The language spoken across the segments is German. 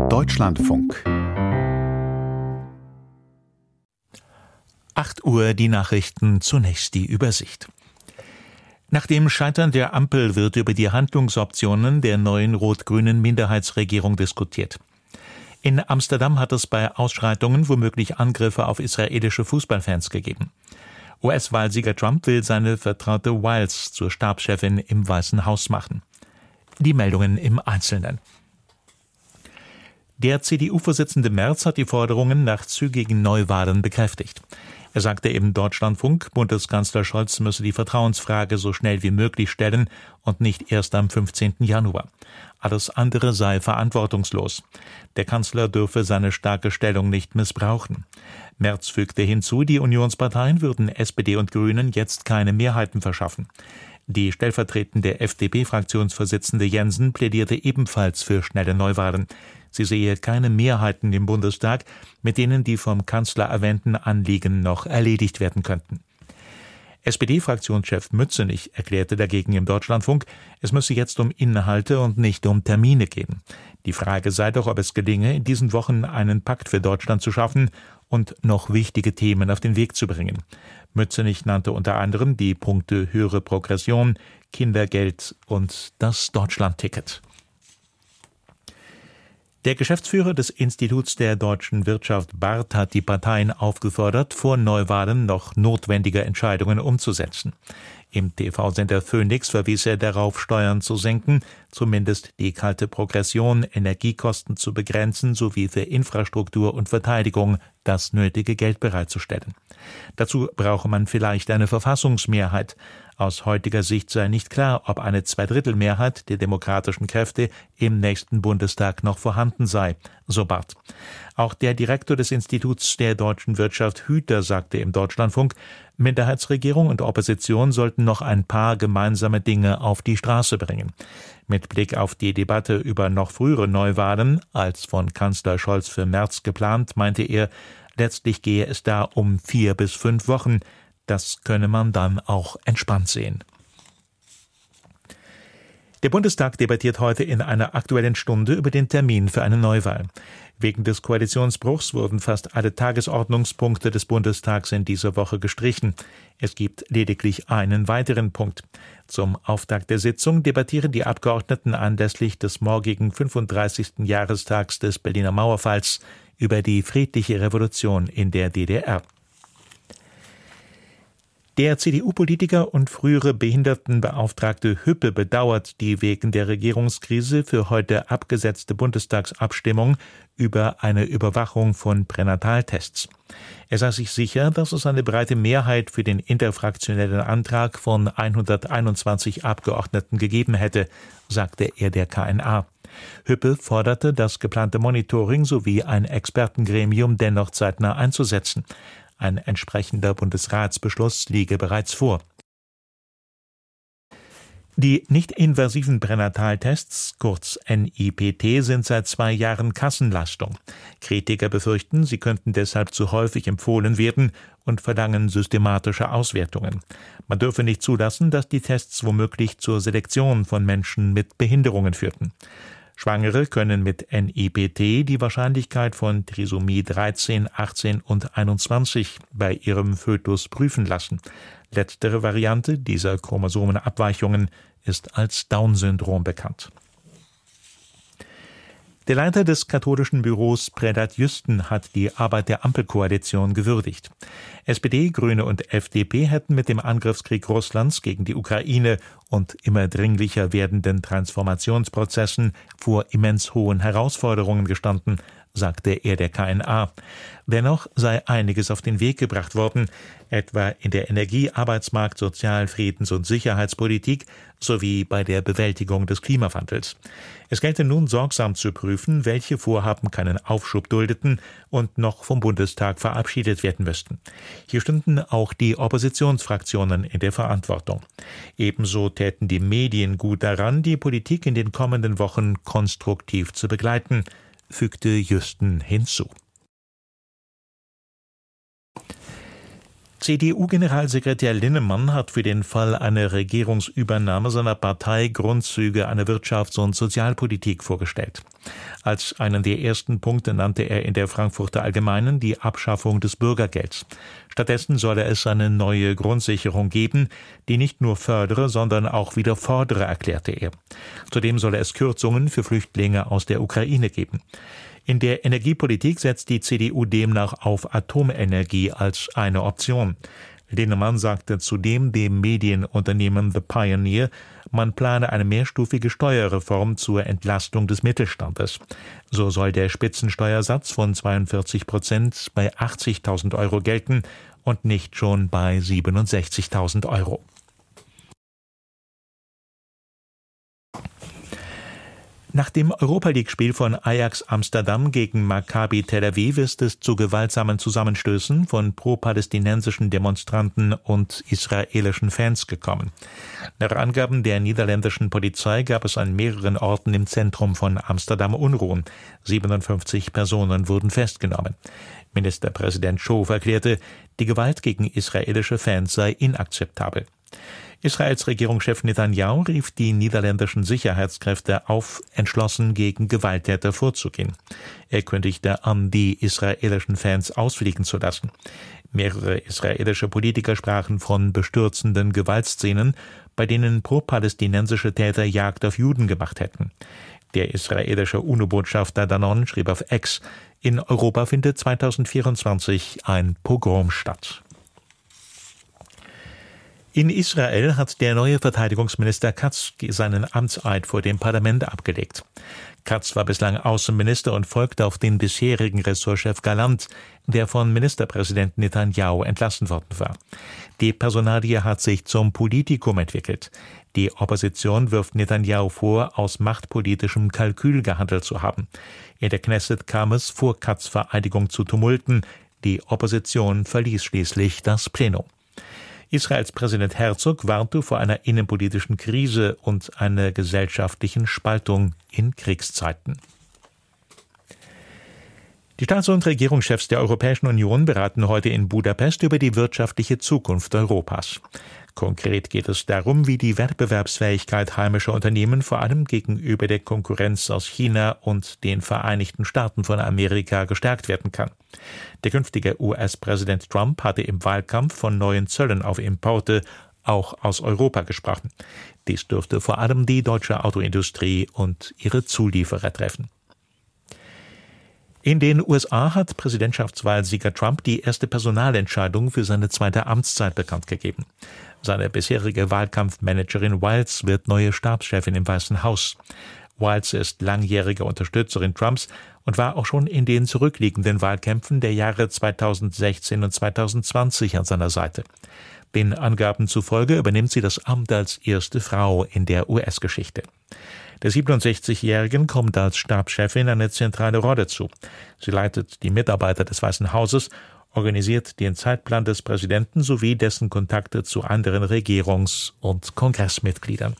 Deutschlandfunk 8 Uhr die Nachrichten, zunächst die Übersicht. Nach dem Scheitern der Ampel wird über die Handlungsoptionen der neuen rot-grünen Minderheitsregierung diskutiert. In Amsterdam hat es bei Ausschreitungen womöglich Angriffe auf israelische Fußballfans gegeben. US-Wahlsieger Trump will seine Vertraute Wiles zur Stabschefin im Weißen Haus machen. Die Meldungen im Einzelnen. Der CDU-Vorsitzende Merz hat die Forderungen nach zügigen Neuwahlen bekräftigt. Er sagte im Deutschlandfunk, Bundeskanzler Scholz müsse die Vertrauensfrage so schnell wie möglich stellen und nicht erst am 15. Januar. Alles andere sei verantwortungslos. Der Kanzler dürfe seine starke Stellung nicht missbrauchen. Merz fügte hinzu, die Unionsparteien würden SPD und Grünen jetzt keine Mehrheiten verschaffen. Die stellvertretende FDP-Fraktionsvorsitzende Jensen plädierte ebenfalls für schnelle Neuwahlen. Sie sehe keine Mehrheiten im Bundestag, mit denen die vom Kanzler erwähnten Anliegen noch erledigt werden könnten. SPD-Fraktionschef Mützenich erklärte dagegen im Deutschlandfunk, es müsse jetzt um Inhalte und nicht um Termine gehen. Die Frage sei doch, ob es gelinge, in diesen Wochen einen Pakt für Deutschland zu schaffen und noch wichtige Themen auf den Weg zu bringen. Mützenich nannte unter anderem die Punkte höhere Progression, Kindergeld und das Deutschlandticket. Der Geschäftsführer des Instituts der deutschen Wirtschaft Barth hat die Parteien aufgefordert, vor Neuwahlen noch notwendige Entscheidungen umzusetzen. Im TV-Sender Phoenix verwies er darauf, Steuern zu senken, zumindest die kalte Progression, Energiekosten zu begrenzen sowie für Infrastruktur und Verteidigung das nötige Geld bereitzustellen. Dazu brauche man vielleicht eine Verfassungsmehrheit. Aus heutiger Sicht sei nicht klar, ob eine Zweidrittelmehrheit der demokratischen Kräfte im nächsten Bundestag noch vorhanden sei, so Barth. Auch der Direktor des Instituts der deutschen Wirtschaft Hüter sagte im Deutschlandfunk, Minderheitsregierung und Opposition sollten noch ein paar gemeinsame Dinge auf die Straße bringen. Mit Blick auf die Debatte über noch frühere Neuwahlen, als von Kanzler Scholz für März geplant, meinte er, letztlich gehe es da um 4 bis 5 Wochen. Das könne man dann auch entspannt sehen. Der Bundestag debattiert heute in einer Aktuellen Stunde über den Termin für eine Neuwahl. Wegen des Koalitionsbruchs wurden fast alle Tagesordnungspunkte des Bundestags in dieser Woche gestrichen. Es gibt lediglich einen weiteren Punkt. Zum Auftakt der Sitzung debattieren die Abgeordneten anlässlich des morgigen 35. Jahrestags des Berliner Mauerfalls über die friedliche Revolution in der DDR. Der CDU-Politiker und frühere Behindertenbeauftragte Hüppe bedauert die wegen der Regierungskrise für heute abgesetzte Bundestagsabstimmung über eine Überwachung von Pränataltests. Er sei sich sicher, dass es eine breite Mehrheit für den interfraktionellen Antrag von 121 Abgeordneten gegeben hätte, sagte er der KNA. Hüppe forderte, das geplante Monitoring sowie ein Expertengremium dennoch zeitnah einzusetzen. Ein entsprechender Bundesratsbeschluss liege bereits vor. Die nicht-invasiven Pränataltests, kurz NIPT, sind seit 2 Jahren Kassenlastung. Kritiker befürchten, sie könnten deshalb zu häufig empfohlen werden und verlangen systematische Auswertungen. Man dürfe nicht zulassen, dass die Tests womöglich zur Selektion von Menschen mit Behinderungen führten. Schwangere können mit NIPT die Wahrscheinlichkeit von Trisomie 13, 18 und 21 bei ihrem Fötus prüfen lassen. Letztere Variante dieser Chromosomenabweichungen ist als Down-Syndrom bekannt. Der Leiter des katholischen Büros Predat Jüsten hat die Arbeit der Ampelkoalition gewürdigt. SPD, Grüne und FDP hätten mit dem Angriffskrieg Russlands gegen die Ukraine und immer dringlicher werdenden Transformationsprozessen vor immens hohen Herausforderungen gestanden, sagte er der KNA. Dennoch sei einiges auf den Weg gebracht worden, etwa in der Energie-, Arbeitsmarkt-, Sozial-, Friedens- und Sicherheitspolitik sowie bei der Bewältigung des Klimawandels. Es gelte nun sorgsam zu prüfen, welche Vorhaben keinen Aufschub duldeten und noch vom Bundestag verabschiedet werden müssten. Hier stünden auch die Oppositionsfraktionen in der Verantwortung. Ebenso täten die Medien gut daran, die Politik in den kommenden Wochen konstruktiv zu begleiten, fügte Jüsten hinzu. CDU-Generalsekretär Linnemann hat für den Fall einer Regierungsübernahme seiner Partei Grundzüge einer Wirtschafts- und Sozialpolitik vorgestellt. Als einen der ersten Punkte nannte er in der Frankfurter Allgemeinen die Abschaffung des Bürgergelds. Stattdessen solle es eine neue Grundsicherung geben, die nicht nur fördere, sondern auch wieder fordere, erklärte er. Zudem solle es Kürzungen für Flüchtlinge aus der Ukraine geben. In der Energiepolitik setzt die CDU demnach auf Atomenergie als eine Option. Linnemann sagte zudem dem Medienunternehmen The Pioneer, man plane eine mehrstufige Steuerreform zur Entlastung des Mittelstandes. So soll der Spitzensteuersatz von 42% bei 80.000 Euro gelten und nicht schon bei 67.000 Euro. Nach dem Europa-League-Spiel von Ajax Amsterdam gegen Maccabi Tel Aviv ist es zu gewaltsamen Zusammenstößen von pro-palästinensischen Demonstranten und israelischen Fans gekommen. Nach Angaben der niederländischen Polizei gab es an mehreren Orten im Zentrum von Amsterdam Unruhen. 57 Personen wurden festgenommen. Ministerpräsident Schoof erklärte, die Gewalt gegen israelische Fans sei inakzeptabel. Israels Regierungschef Netanyahu rief die niederländischen Sicherheitskräfte auf, entschlossen gegen Gewalttäter vorzugehen. Er kündigte an, die israelischen Fans ausfliegen zu lassen. Mehrere israelische Politiker sprachen von bestürzenden Gewaltszenen, bei denen pro-palästinensische Täter Jagd auf Juden gemacht hätten. Der israelische UNO-Botschafter Danon schrieb auf X, in Europa findet 2024 ein Pogrom statt. In Israel hat der neue Verteidigungsminister Katz seinen Amtseid vor dem Parlament abgelegt. Katz war bislang Außenminister und folgte auf den bisherigen Ressortchef Gallant, der von Ministerpräsident Netanyahu entlassen worden war. Die Personalie hat sich zum Politikum entwickelt. Die Opposition wirft Netanyahu vor, aus machtpolitischem Kalkül gehandelt zu haben. In der Knesset kam es vor Katz' Vereidigung zu Tumulten. Die Opposition verließ schließlich das Plenum. Israels Präsident Herzog warnte vor einer innenpolitischen Krise und einer gesellschaftlichen Spaltung in Kriegszeiten. Die Staats- und Regierungschefs der Europäischen Union beraten heute in Budapest über die wirtschaftliche Zukunft Europas. Konkret geht es darum, wie die Wettbewerbsfähigkeit heimischer Unternehmen vor allem gegenüber der Konkurrenz aus China und den Vereinigten Staaten von Amerika gestärkt werden kann. Der künftige US-Präsident Trump hatte im Wahlkampf von neuen Zöllen auf Importe auch aus Europa gesprochen. Dies dürfte vor allem die deutsche Autoindustrie und ihre Zulieferer treffen. In den USA hat Präsidentschaftswahlsieger Trump die erste Personalentscheidung für seine zweite Amtszeit bekannt gegeben. Seine bisherige Wahlkampfmanagerin Wiles wird neue Stabschefin im Weißen Haus. Wiles ist langjährige Unterstützerin Trumps und war auch schon in den zurückliegenden Wahlkämpfen der Jahre 2016 und 2020 an seiner Seite. Den Angaben zufolge übernimmt sie das Amt als erste Frau in der US-Geschichte. Der 67-Jährigen kommt als Stabschefin eine zentrale Rolle zu. Sie leitet die Mitarbeiter des Weißen Hauses, organisiert den Zeitplan des Präsidenten sowie dessen Kontakte zu anderen Regierungs- und Kongressmitgliedern.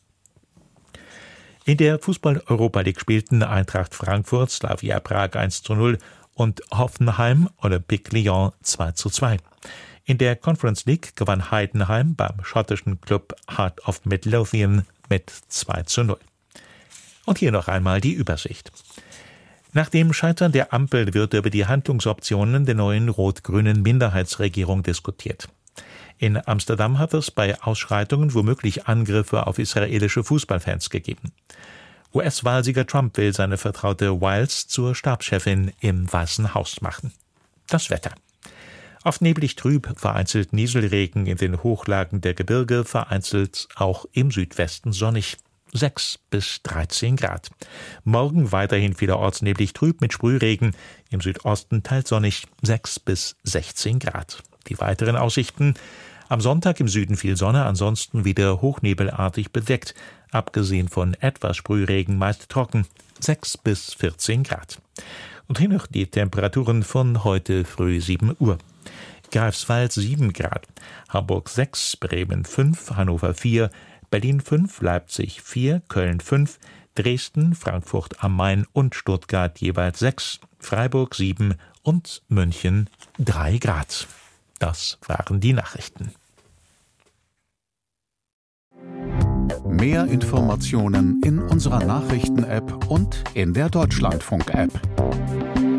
In der Fußball-Europa-League spielten Eintracht Frankfurt, Slavia Prag 1:0 und Hoffenheim Olympique Lyon 2:2. In der Conference League gewann Heidenheim beim schottischen Club Heart of Midlothian mit 2:0. Und hier noch einmal die Übersicht. Nach dem Scheitern der Ampel wird über die Handlungsoptionen der neuen rot-grünen Minderheitsregierung diskutiert. In Amsterdam hat es bei Ausschreitungen womöglich Angriffe auf israelische Fußballfans gegeben. US-Wahlsieger Trump will seine Vertraute Wiles zur Stabschefin im Weißen Haus machen. Das Wetter. Oft neblig trüb, vereinzelt Nieselregen in den Hochlagen der Gebirge, vereinzelt auch im Südwesten sonnig. 6 bis 13 Grad. Morgen weiterhin vielerorts neblig trüb mit Sprühregen, im Südosten teils sonnig 6 bis 16 Grad. Die weiteren Aussichten: am Sonntag im Süden viel Sonne, ansonsten wieder hochnebelartig bedeckt, abgesehen von etwas Sprühregen meist trocken, 6 bis 14 Grad. Und hier noch die Temperaturen von heute früh 7 Uhr. Greifswald 7 Grad, Hamburg 6, Bremen 5, Hannover 4, Berlin 5, Leipzig 4, Köln 5, Dresden, Frankfurt am Main und Stuttgart jeweils 6, Freiburg 7 und München 3 Grad. Das waren die Nachrichten. Mehr Informationen in unserer Nachrichten-App und in der Deutschlandfunk-App.